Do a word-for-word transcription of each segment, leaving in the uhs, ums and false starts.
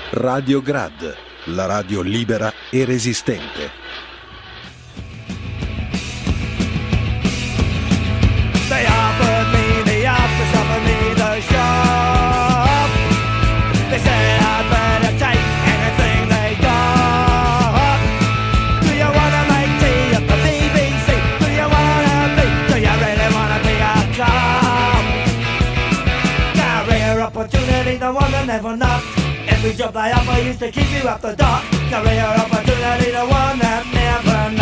Radio Grad, la radio libera e resistente. They offered me the office, offered me the shop. They said I'd better take anything they got. Do you wanna make tea at the B B C? Do you wanna be, do you really wanna be a cop? Career opportunity, the one that never knocked. Every job they offer used to keep you up the dock. Career opportunity, the one that never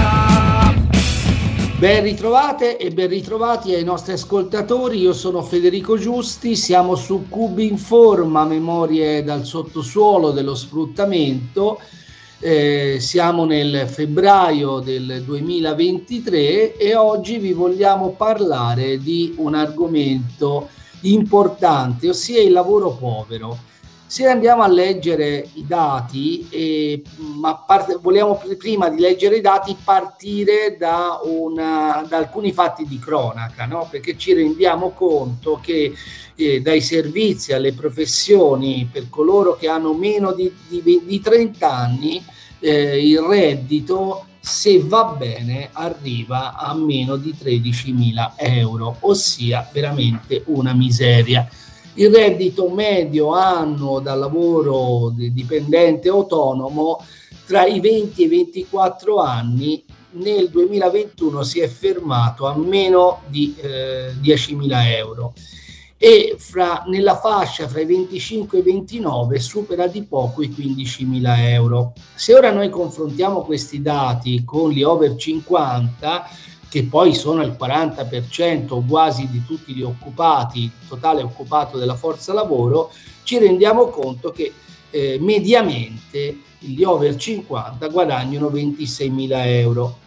knocked. Ben ritrovate e ben ritrovati ai nostri ascoltatori, io sono Federico Giusti, siamo su Cubinforma, memorie dal sottosuolo dello sfruttamento, eh, siamo nel febbraio del duemilaventitré e oggi vi vogliamo parlare di un argomento importante, ossia il lavoro povero. Se andiamo a leggere i dati, eh, ma parte, vogliamo prima di leggere i dati partire da, una, da alcuni fatti di cronaca, no? Perché ci rendiamo conto che eh, dai servizi alle professioni per coloro che hanno meno di, di, di trenta anni, eh, il reddito, se va bene, arriva a meno di tredicimila euro, ossia veramente una miseria. Il reddito medio annuo dal lavoro dipendente autonomo tra i venti e i ventiquattro anni nel duemilaventuno si è fermato a meno di eh, diecimila euro e fra, nella fascia fra i venticinque e i ventinove supera di poco i quindicimila euro. Se ora noi confrontiamo questi dati con gli over cinquanta, che poi sono il quaranta per cento quasi di tutti gli occupati, il totale occupato della forza lavoro, ci rendiamo conto che eh, mediamente gli over cinquanta guadagnano ventiseimila euro.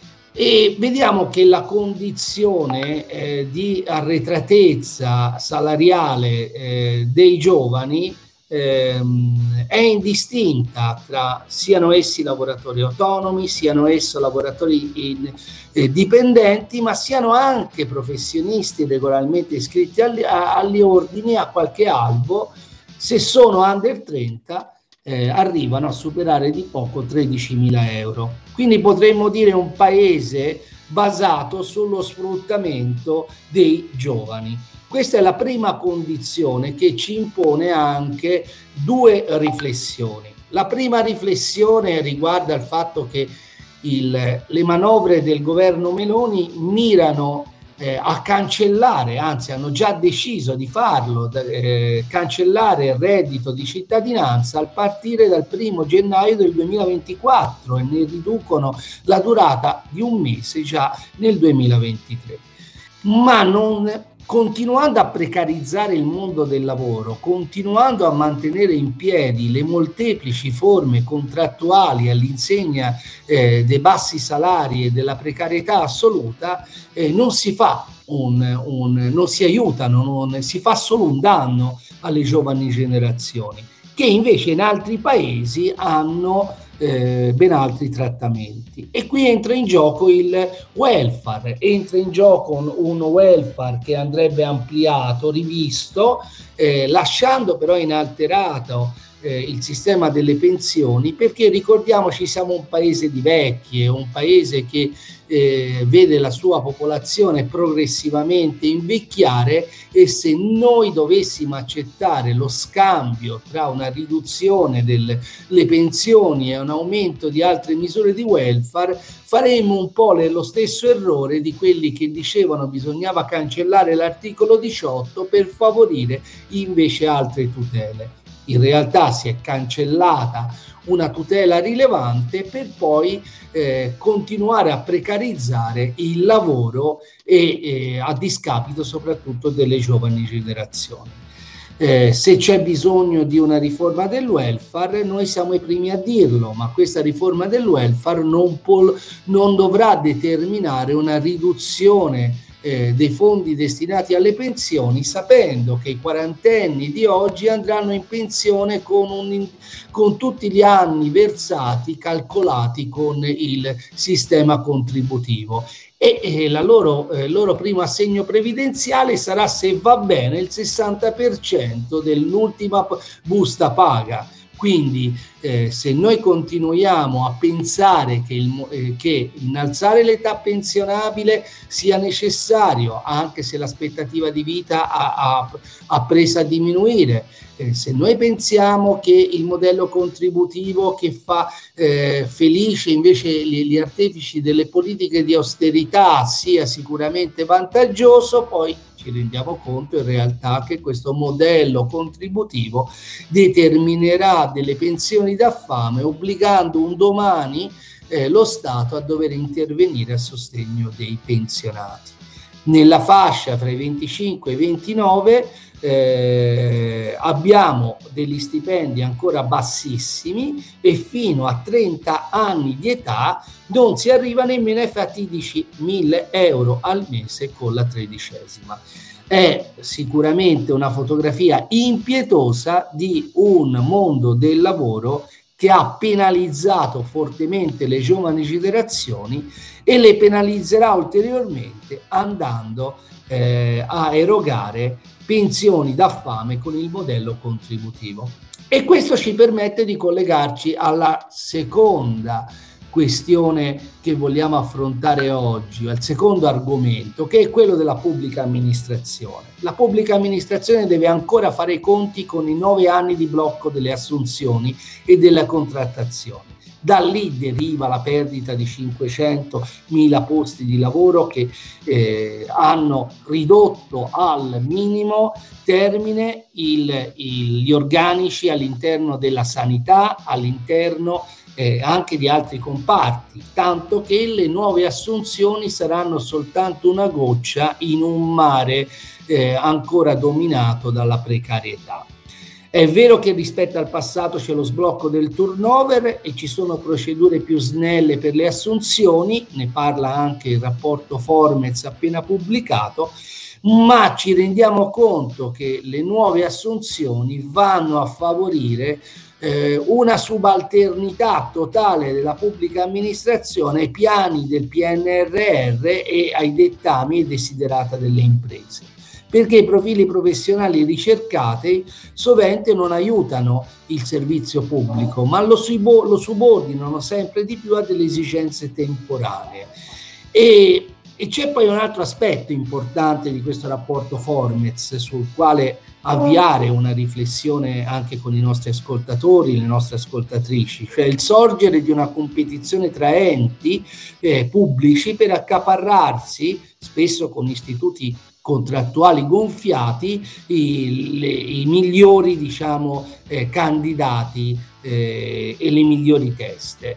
E vediamo che la condizione eh, di arretratezza salariale eh, dei giovani ehm, è indistinta tra siano essi lavoratori autonomi, siano essi lavoratori in, eh, dipendenti, ma siano anche professionisti regolarmente iscritti agli, agli ordini, a qualche albo. Se sono under trenta eh, arrivano a superare di poco tredicimila euro. Quindi potremmo dire un paese basato sullo sfruttamento dei giovani. Questa è la prima condizione che ci impone anche due riflessioni. La prima riflessione riguarda il fatto che il, le manovre del governo Meloni mirano eh, a cancellare, anzi hanno già deciso di farlo, eh, cancellare il reddito di cittadinanza a partire dal primo gennaio del duemilaventiquattro e ne riducono la durata di un mese già nel duemilaventitré. Ma non... Continuando a precarizzare il mondo del lavoro, continuando a mantenere in piedi le molteplici forme contrattuali all'insegna eh, dei bassi salari e della precarietà assoluta, eh, non si fa un, un, non si aiutano, non si fa solo un danno alle giovani generazioni, che invece in altri paesi hanno Eh, ben altri trattamenti. E qui entra in gioco il welfare, entra in gioco un, un welfare che andrebbe ampliato, rivisto, eh, lasciando però inalterato eh, il sistema delle pensioni, perché ricordiamoci siamo un paese di vecchie, un paese che eh, vede la sua popolazione progressivamente invecchiare, e se noi dovessimo accettare lo scambio tra una riduzione delle pensioni e un aumento di altre misure di welfare, faremo un po' lo stesso errore di quelli che dicevano bisognava cancellare l'articolo diciotto per favorire invece altre tutele. In realtà si è cancellata una tutela rilevante per poi eh, continuare a precarizzare il lavoro e eh, a discapito soprattutto delle giovani generazioni. Eh, se c'è bisogno di una riforma del welfare, noi siamo i primi a dirlo, ma questa riforma del welfare non, può, non dovrà determinare una riduzione Eh, dei fondi destinati alle pensioni, sapendo che i quarantenni di oggi andranno in pensione con, un, con tutti gli anni versati, calcolati con il sistema contributivo. E, e la loro, eh, loro primo assegno previdenziale sarà, se va bene, il sessanta per cento dell'ultima busta paga. Quindi eh, se noi continuiamo a pensare che, il, eh, che innalzare l'età pensionabile sia necessario, anche se l'aspettativa di vita ha, ha, ha preso a diminuire, eh, se noi pensiamo che il modello contributivo che fa eh, felice invece gli, gli artefici delle politiche di austerità sia sicuramente vantaggioso, poi ci rendiamo conto in realtà che questo modello contributivo determinerà delle pensioni da fame, obbligando un domani eh, lo Stato a dover intervenire a sostegno dei pensionati. Nella fascia fra i venticinque e i ventinove eh, abbiamo degli stipendi ancora bassissimi e fino a trenta anni di età non si arriva nemmeno ai fatidici mille euro al mese con la tredicesima. È sicuramente una fotografia impietosa di un mondo del lavoro che ha penalizzato fortemente le giovani generazioni e le penalizzerà ulteriormente andando eh, a erogare pensioni da fame con il modello contributivo. E questo ci permette di collegarci alla seconda questione che vogliamo affrontare oggi, al secondo argomento, che è quello della pubblica amministrazione. La pubblica amministrazione deve ancora fare i conti con i nove anni di blocco delle assunzioni e della contrattazione. Da lì deriva la perdita di cinquecentomila posti di lavoro che eh, hanno ridotto al minimo termine il, il, gli organici all'interno della sanità, all'interno eh, anche di altri comparti, tanto che le nuove assunzioni saranno soltanto una goccia in un mare eh, ancora dominato dalla precarietà. È vero che rispetto al passato c'è lo sblocco del turnover e ci sono procedure più snelle per le assunzioni, ne parla anche il rapporto Formez appena pubblicato, ma ci rendiamo conto che le nuove assunzioni vanno a favorire eh, una subalternità totale della pubblica amministrazione ai piani del P N R R e ai dettami e desiderata delle imprese, perché i profili professionali ricercati sovente non aiutano il servizio pubblico, ma lo, subo- lo subordinano sempre di più a delle esigenze temporanee. E, e c'è poi un altro aspetto importante di questo rapporto Formez, sul quale avviare una riflessione anche con i nostri ascoltatori, le nostre ascoltatrici, cioè il sorgere di una competizione tra enti eh, pubblici per accaparrarsi, spesso con istituti contrattuali gonfiati, i, le, i migliori diciamo eh, candidati eh, e le migliori teste.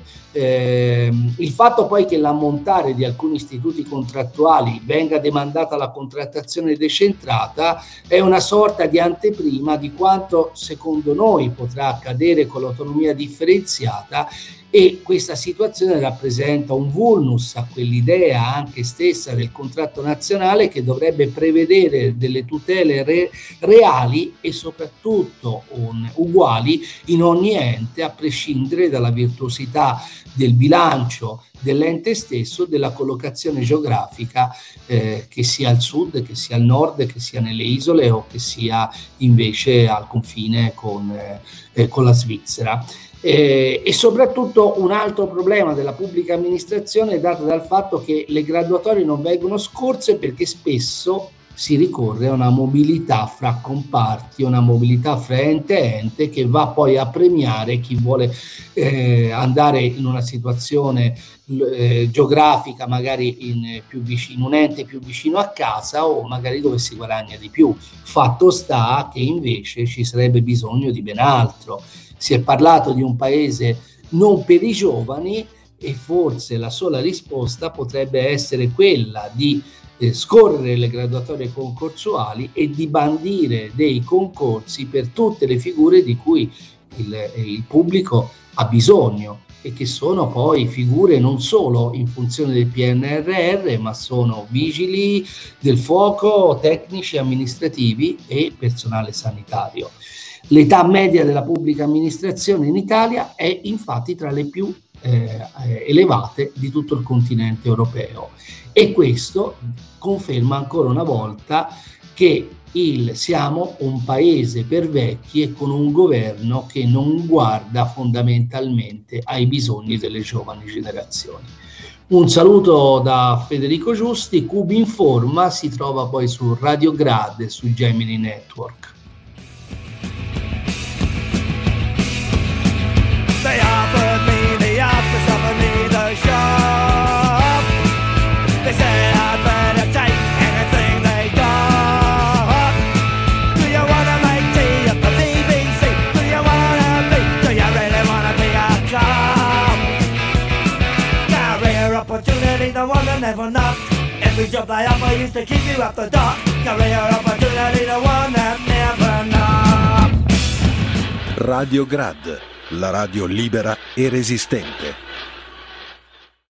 Eh, il fatto poi che l'ammontare di alcuni istituti contrattuali venga demandata alla contrattazione decentrata è una sorta di anteprima di quanto secondo noi potrà accadere con l'autonomia differenziata, e questa situazione rappresenta un vulnus a quell'idea anche stessa del contratto nazionale che dovrebbe prevedere delle tutele re- reali e soprattutto un, uguali in ogni ente, a prescindere dalla virtuosità del bilancio dell'ente stesso, della collocazione geografica, eh, che sia al sud, che sia al nord, che sia nelle isole o che sia invece al confine con, eh, con la Svizzera. Eh, e soprattutto un altro problema della pubblica amministrazione è dato dal fatto che le graduatorie non vengono scorse, perché spesso si ricorre a una mobilità fra comparti, una mobilità fra ente e ente, che va poi a premiare chi vuole eh, andare in una situazione eh, geografica magari in, più vicino, in un ente più vicino a casa, o magari dove si guadagna di più. Fatto sta che invece ci sarebbe bisogno di ben altro. Si è parlato di un paese non per i giovani e forse la sola risposta potrebbe essere quella di eh, scorrere le graduatorie concorsuali e di bandire dei concorsi per tutte le figure di cui il, il pubblico ha bisogno, e che sono poi figure non solo in funzione del P N R R, ma sono vigili del fuoco, tecnici, amministrativi e personale sanitario. L'età media della pubblica amministrazione in Italia è infatti tra le più eh, elevate di tutto il continente europeo, e questo conferma ancora una volta che il siamo un paese per vecchi e con un governo che non guarda fondamentalmente ai bisogni delle giovani generazioni. Un saluto da Federico Giusti. Cubi Informa si trova poi su Radio Grad e su Gemini Network. They offered me the office, offered me the shop. They said I'd better take anything they got. Do you wanna make tea at the B B C? Do you wanna be? Do you really wanna be a cop? Career opportunity, the one that never knocked. Every job they offer used to keep you up the dock. Career opportunity, the one that never knocked. Radio Grad, la radio libera e resistente.